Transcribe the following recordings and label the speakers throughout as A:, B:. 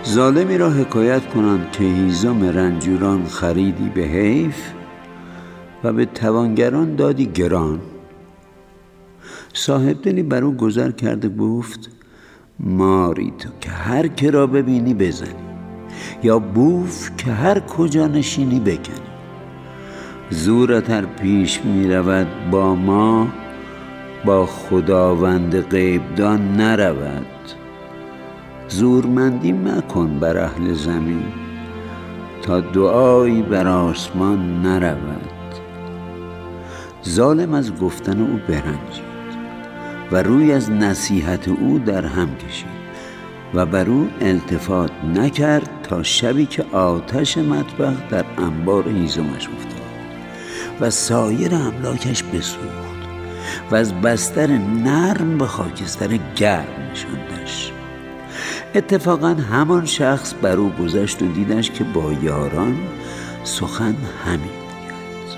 A: ظالمی را حکایت کنند که هیزم رنجوران خریدی به حیف و به توانگران دادی گران. صاحب دلی بر او گذر کرده گفت ماری تو که هر که را ببینی بزنی، یا بوف که هر کجا نشینی بکنی. زورت ار پیش می رود با ما، با خداوند غیبدان نرود. زورمندی مکن بر اهل زمین، تا دعایی بر آسمان نرود. ظالم از گفتن او برنجید و روی از نصیحت او در هم کشید و بر او التفات نکرد تا شبی که آتش مطبخ در انبار هیزمش افتاد و سایر املاکش بسوخت و از بستر نرم به خاکستر گرم نشاندش. اتفاقا همان شخص بر او گذشت و دیدش که با یاران سخن همین گفت.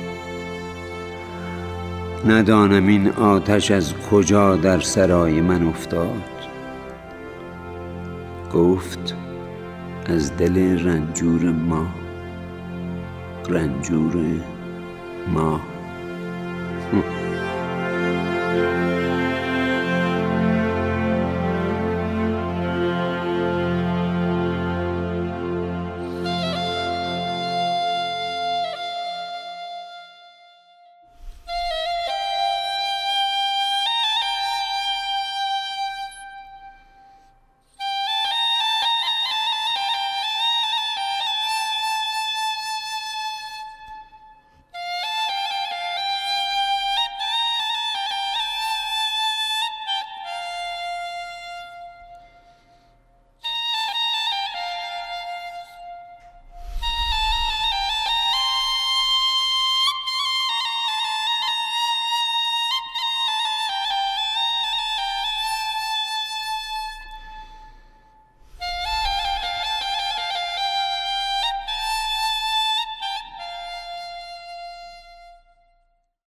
A: ندانم این آتش از کجا در سرای من افتاد. گفت از دل رنجور ما، رنجور ما.